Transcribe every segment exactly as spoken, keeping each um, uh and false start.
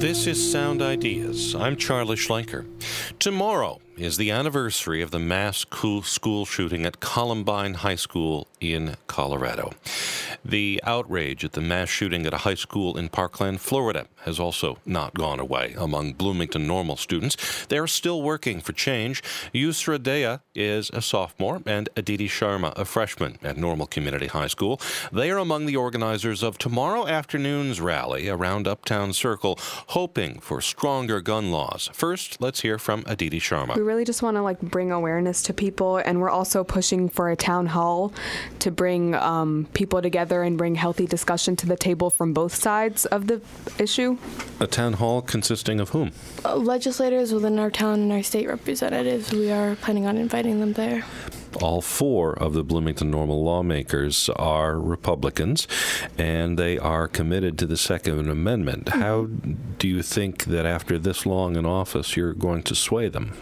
This is Sound Ideas. I'm Charlie Schlenker. Tomorrow is the anniversary of the mass school shooting at Columbine High School in Colorado. The outrage at the mass shooting at a high school in Parkland, Florida, has also not gone away among Bloomington Normal students. They're still working for change. Yusra Dea is a sophomore and Aditi Sharma a freshman at Normal Community High School. They are among the organizers of tomorrow afternoon's rally around Uptown Circle, hoping for stronger gun laws. First, let's hear from Aditi Sharma. We really just want to like bring awareness to people, and we're also pushing for a town hall to bring um, people together and bring healthy discussion to the table from both sides of the issue. A town hall consisting of whom? Uh, legislators within our town and our state representatives. We are planning on inviting them there. All four of the Bloomington Normal lawmakers are Republicans, and they are committed to the Second Amendment. Mm-hmm. How do you think that after this long in office, you're going to sway them?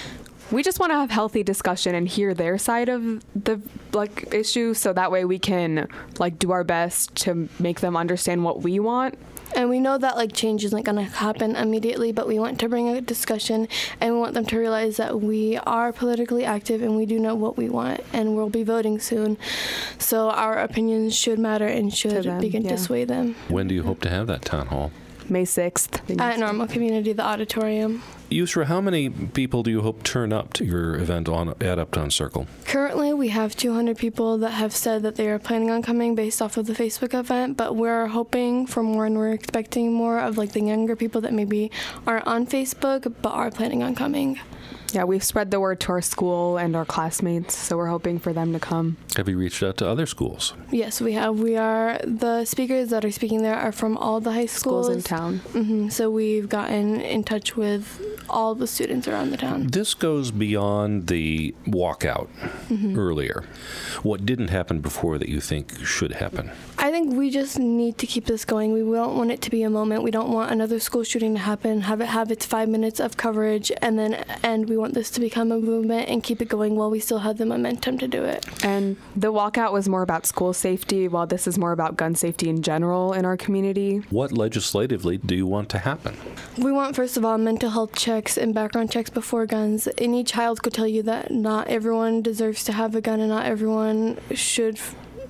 We just want to have healthy discussion and hear their side of the like issue, so that way we can like do our best to make them understand what we want. And we know that like change isn't going to happen immediately, but we want to bring a discussion, and we want them to realize that we are politically active and we do know what we want, and we'll be voting soon. So our opinions should matter and should them, begin yeah. to sway them. When do you hope to have that town hall? May sixth. At Normal Community, the auditorium. Yusra, how many people do you hope turn up to your event on at Uptown Circle? Currently, we have two hundred people that have said that they are planning on coming based off of the Facebook event, but we're hoping for more, and we're expecting more of like the younger people that maybe aren't on Facebook but are planning on coming. Yeah, we've spread the word to our school and our classmates, so we're hoping for them to come. Have you reached out to other schools? Yes, we have. We are, the speakers that are speaking there are from all the high schools. Schools in town. Mm-hmm. So we've gotten in touch with all the students around the town. This goes beyond the walkout mm-hmm. earlier. What didn't happen before that you think should happen? I think we just need to keep this going. We don't want it to be a moment. We don't want another school shooting to happen, have it have its five minutes of coverage, and then end. We want this to become a movement and keep it going while we still have the momentum to do it. And the walkout was more about school safety, while this is more about gun safety in general in our community. What legislatively do you want to happen? We want, first of all, mental health checks and background checks before guns. Any child could tell you that not everyone deserves to have a gun and not everyone should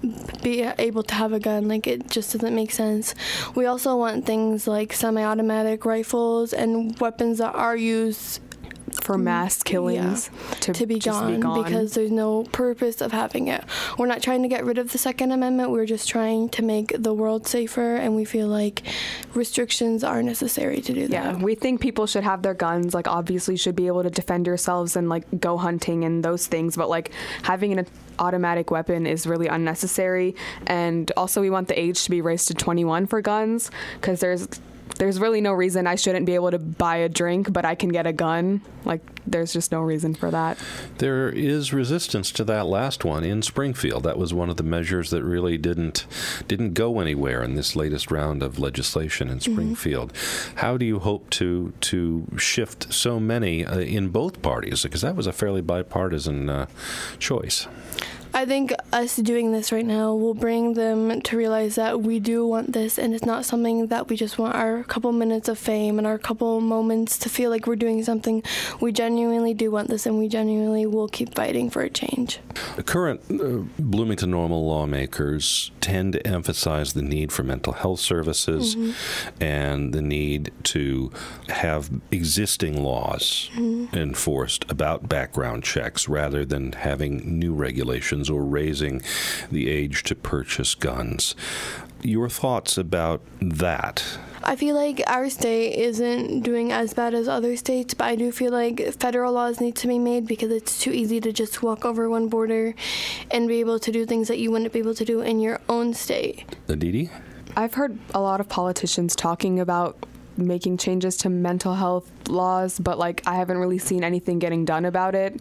be able to have a gun. Like, it just doesn't make sense. We also want things like semi-automatic rifles and weapons that are used for mass killings yeah, to, to be, gone, be gone because there's no purpose of having it. We're not trying to get rid of the Second Amendment. We're just trying to make the world safer, and we feel like restrictions are necessary to do that. Yeah, we think people should have their guns. Like, obviously should be able to defend yourselves and like go hunting and those things, but like having an automatic weapon is really unnecessary. And also we want the age to be raised to twenty-one for guns, because there's There's really no reason I shouldn't be able to buy a drink, but I can get a gun. Like, there's just no reason for that. There is resistance to that last one in Springfield. That was one of the measures that really didn't didn't go anywhere in this latest round of legislation in Springfield. Mm-hmm. How do you hope to to shift so many uh, in both parties? Because that was a fairly bipartisan uh, choice. I think us doing this right now will bring them to realize that we do want this, and it's not something that we just want our couple minutes of fame and our couple moments to feel like we're doing something. We genuinely do want this, and we genuinely will keep fighting for a change. The current uh, Bloomington Normal lawmakers tend to emphasize the need for mental health services mm-hmm. and the need to have existing laws mm-hmm. enforced about background checks rather than having new regulations or raising the age to purchase guns. Your thoughts about that? I feel like our state isn't doing as bad as other states, but I do feel like federal laws need to be made because it's too easy to just walk over one border and be able to do things that you wouldn't be able to do in your own state. Aditi? I've heard a lot of politicians talking about making changes to mental health laws, but like I haven't really seen anything getting done about it.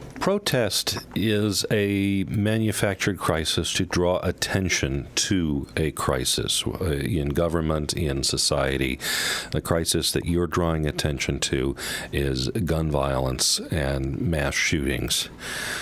Protest is a manufactured crisis to draw attention to a crisis uh, in government, in society. The crisis that you're drawing attention to is gun violence and mass shootings.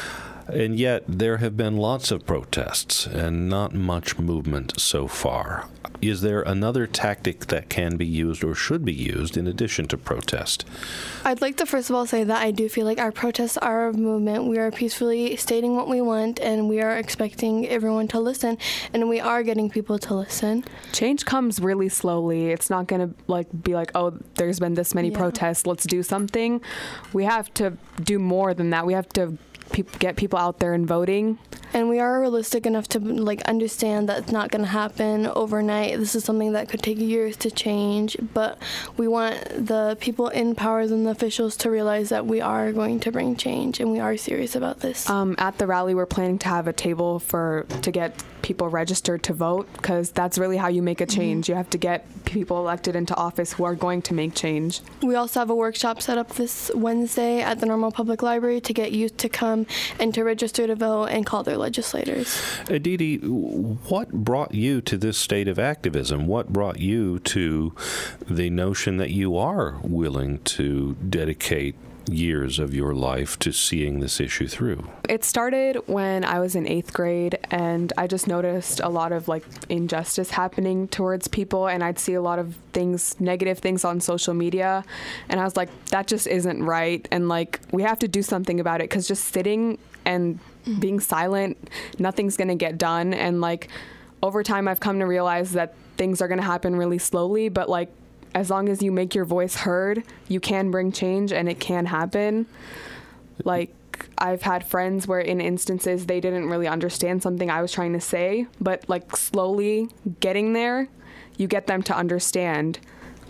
And yet there have been lots of protests and not much movement so far. Is there another tactic that can be used or should be used in addition to protest? I'd like to first of all say that I do feel like our protests are a movement. We are peacefully stating what we want, and we are expecting everyone to listen, and we are getting people to listen. Change comes really slowly. It's not going to like be like, oh, there's been this many Yeah. protests, let's do something. We have to do more than that. We have to pe- get people out there and voting. And we are realistic enough to like understand that it's not going to happen overnight. This is something that could take years to change, but we want the people in powers and the officials to realize that we are going to bring change, and we are serious about this. Um, at the rally, we're planning to have a table for to get people registered to vote, because that's really how you make a change. Mm-hmm. You have to get people elected into office who are going to make change. We also have a workshop set up this Wednesday at the Normal Public Library to get youth to come and to register to vote and call their legislators. Aditi, what brought you to this state of activism? What brought you to the notion that you are willing to dedicate years of your life to seeing this issue through? It started when I was in eighth grade, and I just noticed a lot of like injustice happening towards people, and I'd see a lot of things, negative things on social media, and I was like, that just isn't right, and like we have to do something about it, because just sitting and being silent, nothing's gonna get done. And like over time I've come to realize that things are gonna happen really slowly, but like as long as you make your voice heard, you can bring change, and it can happen. Like, I've had friends where in instances they didn't really understand something I was trying to say, but like slowly getting there, you get them to understand.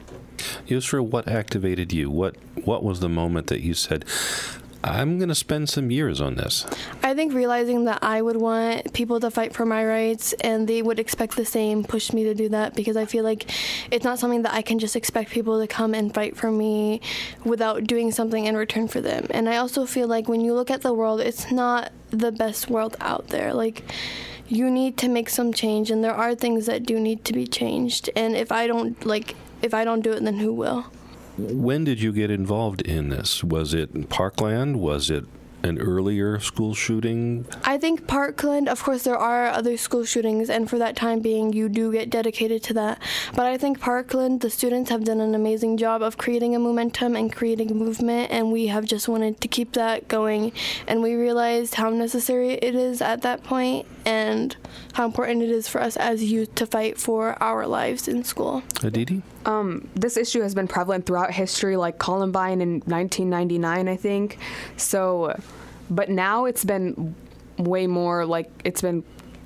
Yusra, what activated you? What what was the moment that you said, I'm going to spend some years on this? I think realizing that I would want people to fight for my rights and they would expect the same pushed me to do that, because I feel like it's not something that I can just expect people to come and fight for me without doing something in return for them. And I also feel like when you look at the world, it's not the best world out there. Like, you need to make some change, and there are things that do need to be changed. And if I don't, like, if I don't do it, then who will? When did you get involved in this? Was it Parkland? Was it an earlier school shooting? I think Parkland, of course, there are other school shootings, and for that time being, you do get dedicated to that. But I think Parkland, the students have done an amazing job of creating a momentum and creating a movement, and we have just wanted to keep that going. And we realized how necessary it is at that point, and how important it is for us as youth to fight for our lives in school. Aditi? Um, this issue has been prevalent throughout history, like Columbine in nineteen ninety-nine, I think. So, but now it's been way more, like, it's been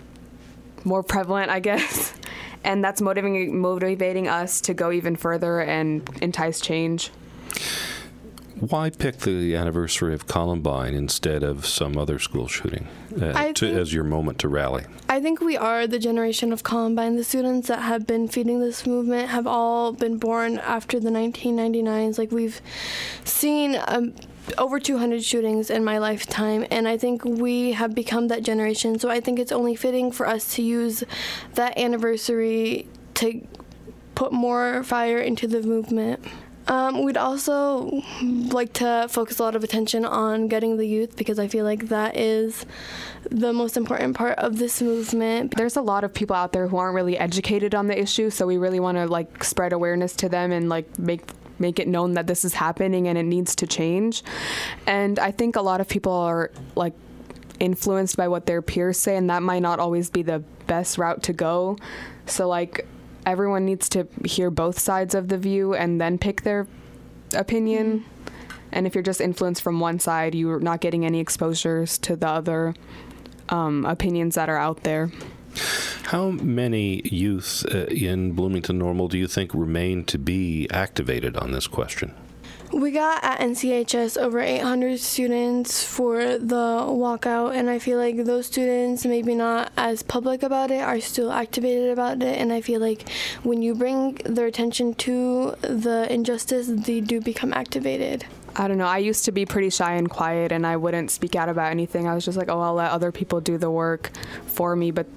more prevalent, I guess. And that's motivating, motivating us to go even further and entice change. Why pick the anniversary of Columbine instead of some other school shooting uh, I to, think- as your moment to rally? I think we are the generation of Columbine. The students that have been feeding this movement have all been born after the nineteen ninety-nines. Like, we've seen um, over two hundred shootings in my lifetime, and I think we have become that generation. So I think it's only fitting for us to use that anniversary to put more fire into the movement. Um, we'd also like to focus a lot of attention on getting the youth, because I feel like that is the most important part of this movement. There's a lot of people out there who aren't really educated on the issue, so we really want to like spread awareness to them and like make make it known that this is happening and it needs to change. And I think a lot of people are like influenced by what their peers say, and that might not always be the best route to go. So like everyone needs to hear both sides of the view and then pick their opinion. Mm-hmm. And if you're just influenced from one side, you're not getting any exposures to the other um, opinions that are out there. How many youth uh, in Bloomington Normal do you think remain to be activated on this question? We got at N C H S over eight hundred students for the walkout, and I feel like those students, maybe not as public about it, are still activated about it. And I feel like when you bring their attention to the injustice, they do become activated. I don't know. I used to be pretty shy and quiet, and I wouldn't speak out about anything. I was just like, oh, I'll let other people do the work for me. But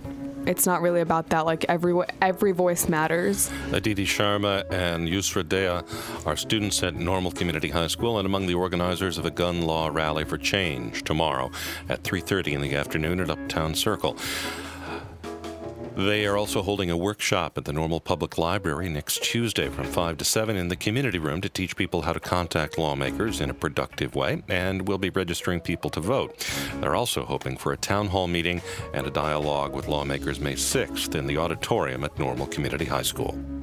it's not really about that. Like every every voice matters. Aditi Sharma and Yusra Dea are students at Normal Community High School and among the organizers of a gun law rally for change tomorrow at three thirty in the afternoon at Uptown Circle. They are also holding a workshop at the Normal Public Library next Tuesday from five to seven in the community room to teach people how to contact lawmakers in a productive way, and will be registering people to vote. They're also hoping for a town hall meeting and a dialogue with lawmakers May sixth in the auditorium at Normal Community High School.